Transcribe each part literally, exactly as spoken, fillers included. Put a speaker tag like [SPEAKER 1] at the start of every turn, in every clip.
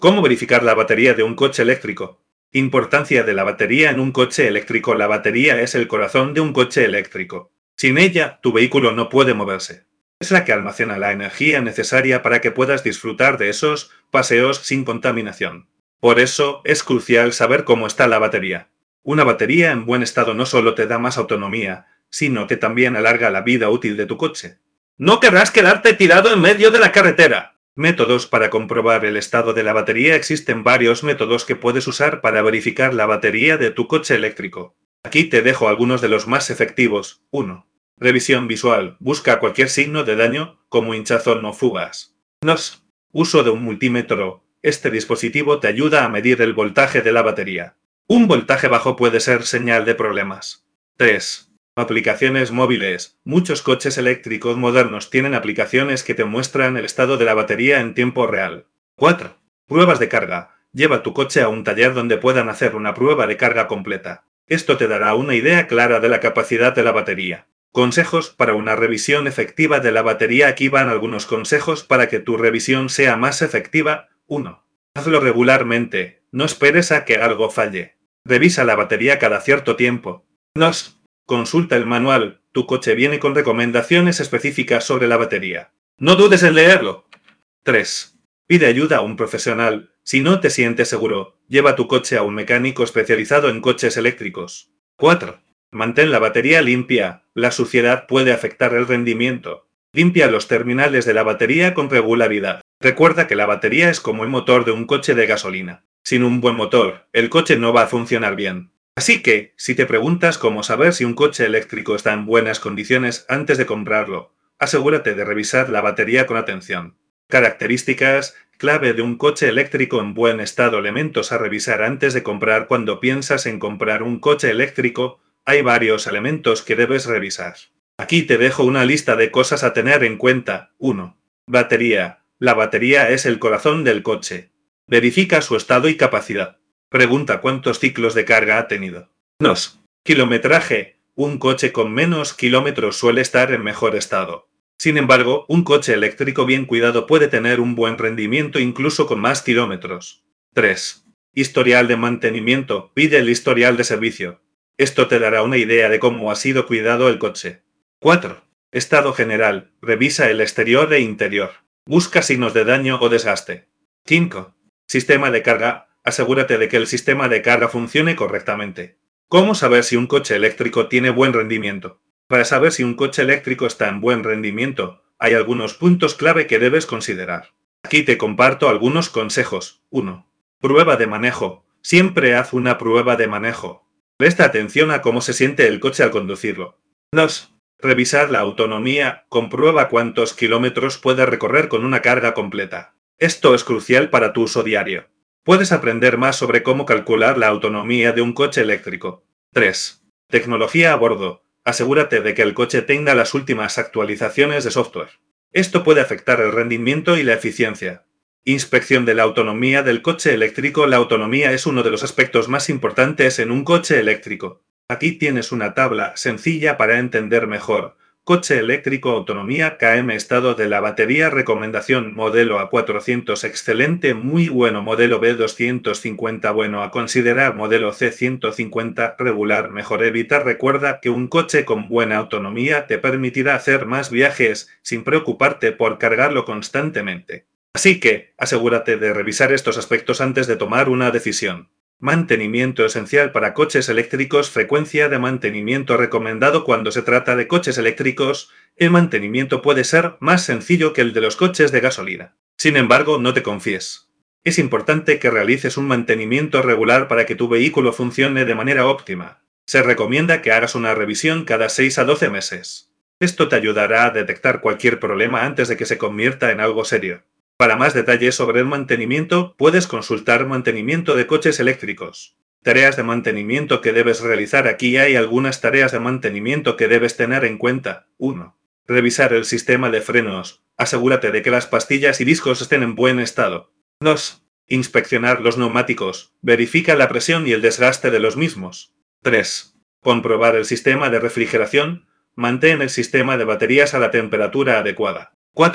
[SPEAKER 1] ¿Cómo verificar la batería de un coche eléctrico? Importancia de la batería en un coche eléctrico. La batería es el corazón de un coche eléctrico. Sin ella, tu vehículo no puede moverse. Es la que almacena la energía necesaria para que puedas disfrutar de esos paseos sin contaminación. Por eso, es crucial saber cómo está la batería. Una batería en buen estado no solo te da más autonomía, sino que también alarga la vida útil de tu coche. No querrás quedarte tirado en medio de la carretera. Métodos para comprobar el estado de la batería. Existen varios métodos que puedes usar para verificar la batería de tu coche eléctrico. Aquí te dejo algunos de los más efectivos. uno. Revisión visual. Busca cualquier signo de daño, como hinchazón o fugas. dos. Uso de un multímetro. Este dispositivo te ayuda a medir el voltaje de la batería. Un voltaje bajo puede ser señal de problemas. tres. Aplicaciones móviles. Muchos coches eléctricos modernos tienen aplicaciones que te muestran el estado de la batería en tiempo real. cuatro. Pruebas de carga. Lleva tu coche a un taller donde puedan hacer una prueba de carga completa. Esto te dará una idea clara de la capacidad de la batería. Consejos para una revisión efectiva de la batería. Aquí van algunos consejos para que tu revisión sea más efectiva. uno. Hazlo regularmente. No esperes a que algo falle. Revisa la batería cada cierto tiempo. dos. Consulta el manual. Tu coche viene con recomendaciones específicas sobre la batería. No dudes en leerlo. tres. Pide ayuda a un profesional. Si no te sientes seguro, lleva tu coche a un mecánico especializado en coches eléctricos. cuatro. Mantén la batería limpia. La suciedad puede afectar el rendimiento. Limpia los terminales de la batería con regularidad. Recuerda que la batería es como el motor de un coche de gasolina. Sin un buen motor, el coche no va a funcionar bien. Así que, si te preguntas cómo saber si un coche eléctrico está en buenas condiciones antes de comprarlo, asegúrate de revisar la batería con atención. Características clave de un coche eléctrico en buen estado. Elementos a revisar antes de comprar. Cuando piensas en comprar un coche eléctrico, hay varios elementos que debes revisar. Aquí te dejo una lista de cosas a tener en cuenta. uno. Batería. La batería es el corazón del coche. Verifica su estado y capacidad. Pregunta cuántos ciclos de carga ha tenido. dos. Kilometraje. Un coche con menos kilómetros suele estar en mejor estado. Sin embargo, un coche eléctrico bien cuidado puede tener un buen rendimiento incluso con más kilómetros. tres. Historial de mantenimiento. Pide el historial de servicio. Esto te dará una idea de cómo ha sido cuidado el coche. cuatro. Estado general. Revisa el exterior e interior. Busca signos de daño o desgaste. cinco. Sistema de carga. Asegúrate de que el sistema de carga funcione correctamente. ¿Cómo saber si un coche eléctrico tiene buen rendimiento? Para saber si un coche eléctrico está en buen rendimiento, hay algunos puntos clave que debes considerar. Aquí te comparto algunos consejos. uno. Prueba de manejo. Siempre haz una prueba de manejo. Presta atención a cómo se siente el coche al conducirlo. dos. Revisar la autonomía. Comprueba cuántos kilómetros puede recorrer con una carga completa. Esto es crucial para tu uso diario. Puedes aprender más sobre cómo calcular la autonomía de un coche eléctrico. tres. Tecnología a bordo. Asegúrate de que el coche tenga las últimas actualizaciones de software. Esto puede afectar el rendimiento y la eficiencia. Inspección de la autonomía del coche eléctrico. La autonomía es uno de los aspectos más importantes en un coche eléctrico. Aquí tienes una tabla sencilla para entender mejor. Coche eléctrico, autonomía, kilometros, estado de la batería, recomendación, modelo A cuatrocientos excelente, muy bueno, modelo B doscientos cincuenta bueno, a considerar, modelo C ciento cincuenta regular, mejor. Evitar. Recuerda que un coche con buena autonomía te permitirá hacer más viajes sin preocuparte por cargarlo constantemente. Así que, asegúrate de revisar estos aspectos antes de tomar una decisión. Mantenimiento esencial para coches eléctricos. Frecuencia de mantenimiento recomendado. Cuando se trata de coches eléctricos, el mantenimiento puede ser más sencillo que el de los coches de gasolina. Sin embargo, no te confíes. Es importante que realices un mantenimiento regular para que tu vehículo funcione de manera óptima. Se recomienda que hagas una revisión cada seis a doce meses. Esto te ayudará a detectar cualquier problema antes de que se convierta en algo serio. Para más detalles sobre el mantenimiento, puedes consultar mantenimiento de coches eléctricos. Tareas de mantenimiento que debes realizar. Aquí hay algunas tareas de mantenimiento que debes tener en cuenta. uno. Revisar el sistema de frenos. Asegúrate de que las pastillas y discos estén en buen estado. dos. Inspeccionar los neumáticos. Verifica la presión y el desgaste de los mismos. tres. Comprobar el sistema de refrigeración. Mantén el sistema de baterías a la temperatura adecuada. cuatro.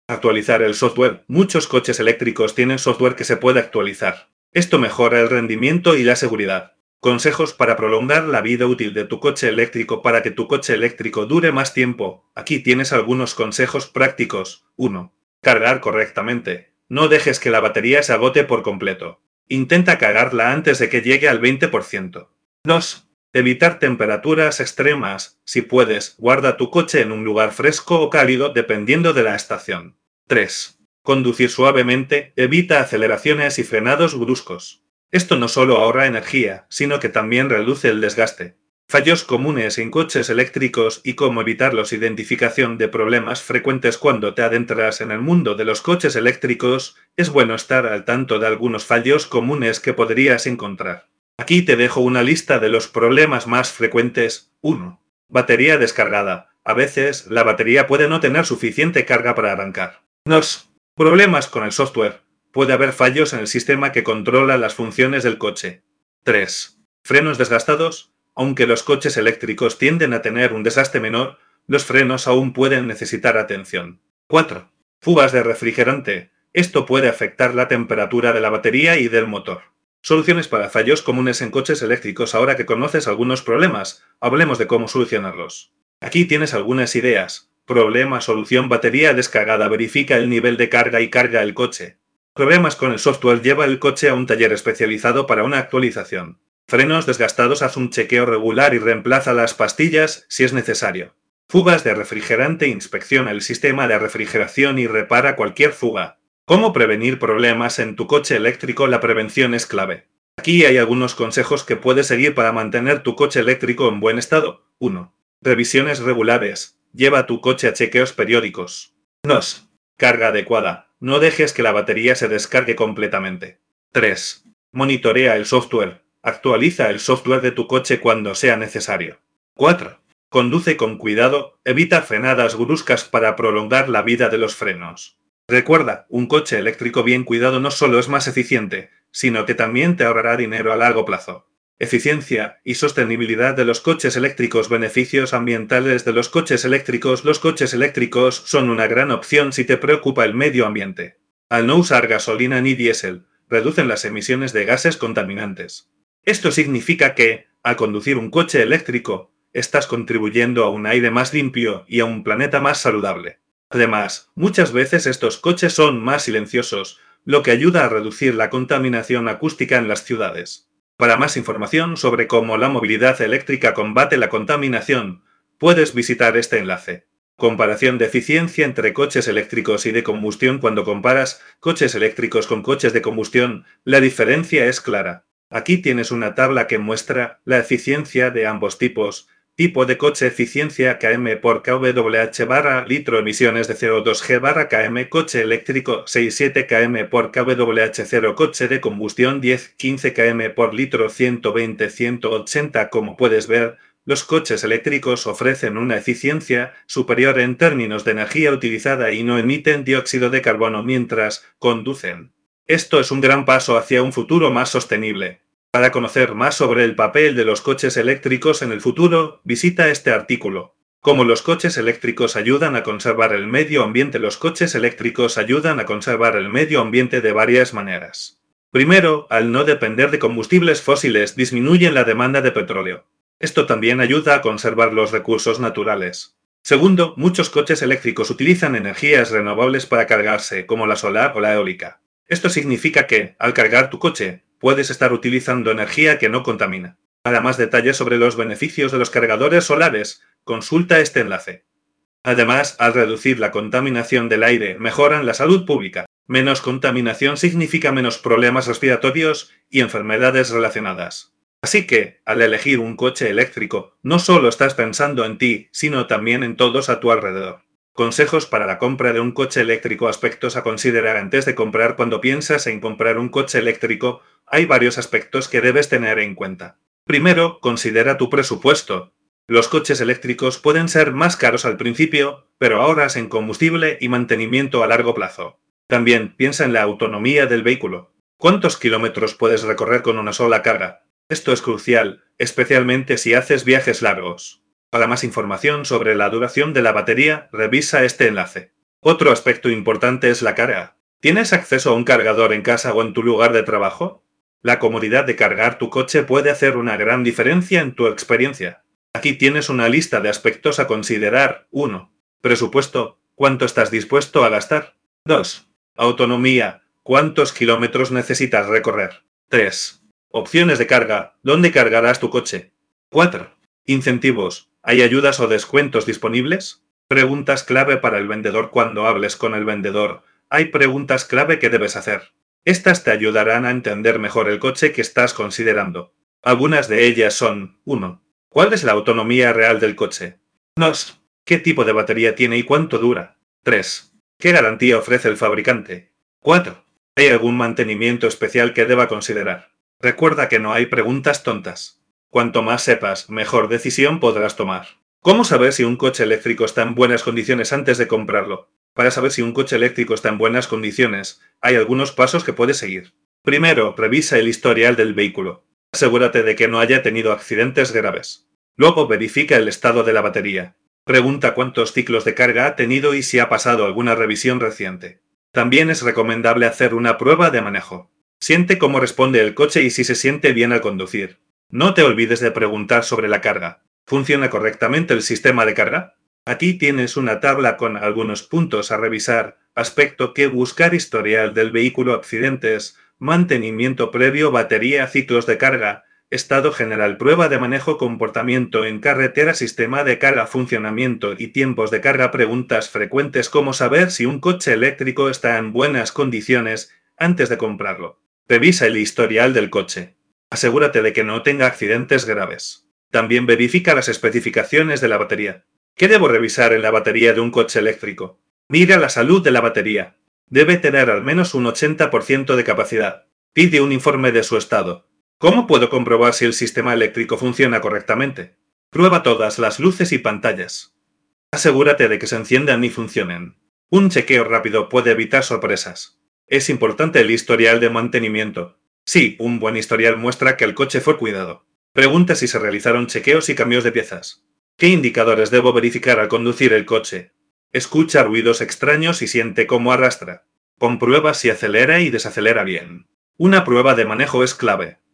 [SPEAKER 1] Actualizar el software. Muchos coches eléctricos tienen software que se puede actualizar. Esto mejora el rendimiento y la seguridad. Consejos para prolongar la vida útil de tu coche eléctrico para que tu coche eléctrico dure más tiempo. Aquí tienes algunos consejos prácticos. uno. Cargar correctamente. No dejes que la batería se agote por completo. Intenta cargarla antes de que llegue al veinte por ciento. dos. Evitar temperaturas extremas. Si puedes, guarda tu coche en un lugar fresco o cálido dependiendo de la estación. tres. Conducir suavemente. Evita aceleraciones y frenados bruscos. Esto no solo ahorra energía, sino que también reduce el desgaste. Fallos comunes en coches eléctricos y cómo evitarlos. Identificación de problemas frecuentes cuando te adentras en el mundo de los coches eléctricos. Es bueno estar al tanto de algunos fallos comunes que podrías encontrar. Aquí te dejo una lista de los problemas más frecuentes. uno. Batería descargada. A veces, la batería puede no tener suficiente carga para arrancar. dos. Problemas con el software. Puede haber fallos en el sistema que controla las funciones del coche. tres. Frenos desgastados. Aunque los coches eléctricos tienden a tener un desgaste menor, los frenos aún pueden necesitar atención. cuatro. Fugas de refrigerante. Esto puede afectar la temperatura de la batería y del motor. Soluciones para fallos comunes en coches eléctricos. Ahora que conoces algunos problemas, hablemos de cómo solucionarlos. Aquí tienes algunas ideas. Problema, solución, batería descargada. Verifica el nivel de carga y carga el coche. Problemas con el software. Lleva el coche a un taller especializado para una actualización. Frenos desgastados. Haz un chequeo regular y reemplaza las pastillas si es necesario. Fugas de refrigerante. Inspecciona el sistema de refrigeración y repara cualquier fuga. ¿Cómo prevenir problemas en tu coche eléctrico? La prevención es clave. Aquí hay algunos consejos que puedes seguir para mantener tu coche eléctrico en buen estado. uno. Revisiones regulares. Lleva tu coche a chequeos periódicos. dos. Carga adecuada. No dejes que la batería se descargue completamente. tres. Monitorea el software. Actualiza el software de tu coche cuando sea necesario. cuatro. Conduce con cuidado. Evita frenadas bruscas para prolongar la vida de los frenos. Recuerda, un coche eléctrico bien cuidado no solo es más eficiente, sino que también te ahorrará dinero a largo plazo. Eficiencia y sostenibilidad de los coches eléctricos. Beneficios ambientales de los coches eléctricos. Los coches eléctricos son una gran opción si te preocupa el medio ambiente. Al no usar gasolina ni diésel, reducen las emisiones de gases contaminantes. Esto significa que, al conducir un coche eléctrico, estás contribuyendo a un aire más limpio y a un planeta más saludable. Además, muchas veces estos coches son más silenciosos, lo que ayuda a reducir la contaminación acústica en las ciudades. Para más información sobre cómo la movilidad eléctrica combate la contaminación, puedes visitar este enlace. Comparación de eficiencia entre coches eléctricos y de combustión. Cuando comparas coches eléctricos con coches de combustión, la diferencia es clara. Aquí tienes una tabla que muestra la eficiencia de ambos tipos. Tipo de coche: eficiencia km por kWh barra litro, emisiones de C O dos G barra km, coche eléctrico seis a siete km por kWh cero, coche de combustión diez a quince km por litro, ciento veinte a ciento ochenta. Como puedes ver, los coches eléctricos ofrecen una eficiencia superior en términos de energía utilizada y no emiten dióxido de carbono mientras conducen. Esto es un gran paso hacia un futuro más sostenible. Para conocer más sobre el papel de los coches eléctricos en el futuro, visita este artículo. Cómo los coches eléctricos ayudan a conservar el medio ambiente. Los coches eléctricos ayudan a conservar el medio ambiente de varias maneras. Primero, al no depender de combustibles fósiles, disminuyen la demanda de petróleo. Esto también ayuda a conservar los recursos naturales. Segundo, muchos coches eléctricos utilizan energías renovables para cargarse, como la solar o la eólica. Esto significa que, al cargar tu coche, puedes estar utilizando energía que no contamina. Para más detalles sobre los beneficios de los cargadores solares, consulta este enlace. Además, al reducir la contaminación del aire, mejoran la salud pública. Menos contaminación significa menos problemas respiratorios y enfermedades relacionadas. Así que, al elegir un coche eléctrico, no solo estás pensando en ti, sino también en todos a tu alrededor. Consejos para la compra de un coche eléctrico. Aspectos a considerar antes de comprar. Cuando piensas en comprar un coche eléctrico, hay varios aspectos que debes tener en cuenta. Primero, considera tu presupuesto. Los coches eléctricos pueden ser más caros al principio, pero ahorras en combustible y mantenimiento a largo plazo. También piensa en la autonomía del vehículo. ¿Cuántos kilómetros puedes recorrer con una sola carga? Esto es crucial, especialmente si haces viajes largos. Para más información sobre la duración de la batería, revisa este enlace. Otro aspecto importante es la carga. ¿Tienes acceso a un cargador en casa o en tu lugar de trabajo? La comodidad de cargar tu coche puede hacer una gran diferencia en tu experiencia. Aquí tienes una lista de aspectos a considerar. uno. Presupuesto. ¿Cuánto estás dispuesto a gastar? dos. Autonomía. ¿Cuántos kilómetros necesitas recorrer? tres. Opciones de carga. ¿Dónde cargarás tu coche? cuatro. Incentivos. ¿Hay ayudas o descuentos disponibles? Preguntas clave para el vendedor cuando hables con el vendedor. Hay preguntas clave que debes hacer. Estas te ayudarán a entender mejor el coche que estás considerando. Algunas de ellas son: uno. ¿Cuál es la autonomía real del coche? dos. ¿Qué tipo de batería tiene y cuánto dura? tres. ¿Qué garantía ofrece el fabricante? cuatro. ¿Hay algún mantenimiento especial que deba considerar? Recuerda que no hay preguntas tontas. Cuanto más sepas, mejor decisión podrás tomar. ¿Cómo saber si un coche eléctrico está en buenas condiciones antes de comprarlo? Para saber si un coche eléctrico está en buenas condiciones, hay algunos pasos que puedes seguir. Primero, revisa el historial del vehículo. Asegúrate de que no haya tenido accidentes graves. Luego, verifica el estado de la batería. Pregunta cuántos ciclos de carga ha tenido y si ha pasado alguna revisión reciente. También es recomendable hacer una prueba de manejo. Siente cómo responde el coche y si se siente bien al conducir. No te olvides de preguntar sobre la carga. ¿Funciona correctamente el sistema de carga? Aquí tienes una tabla con algunos puntos a revisar. Aspecto que buscar: historial del vehículo, accidentes, mantenimiento previo, batería, ciclos de carga, estado general, prueba de manejo, comportamiento en carretera, sistema de carga, funcionamiento y tiempos de carga. Preguntas frecuentes: ¿cómo saber si un coche eléctrico está en buenas condiciones antes de comprarlo? Revisa el historial del coche. Asegúrate de que no tenga accidentes graves. También verifica las especificaciones de la batería. ¿Qué debo revisar en la batería de un coche eléctrico? Mira la salud de la batería. Debe tener al menos un ochenta por ciento de capacidad. Pide un informe de su estado. ¿Cómo puedo comprobar si el sistema eléctrico funciona correctamente? Prueba todas las luces y pantallas. Asegúrate de que se enciendan y funcionen. Un chequeo rápido puede evitar sorpresas. Es importante el historial de mantenimiento. Sí, un buen historial muestra que el coche fue cuidado. Pregunta si se realizaron chequeos y cambios de piezas. ¿Qué indicadores debo verificar al conducir el coche? Escucha ruidos extraños y siente cómo arrastra. Comprueba si acelera y desacelera bien. Una prueba de manejo es clave.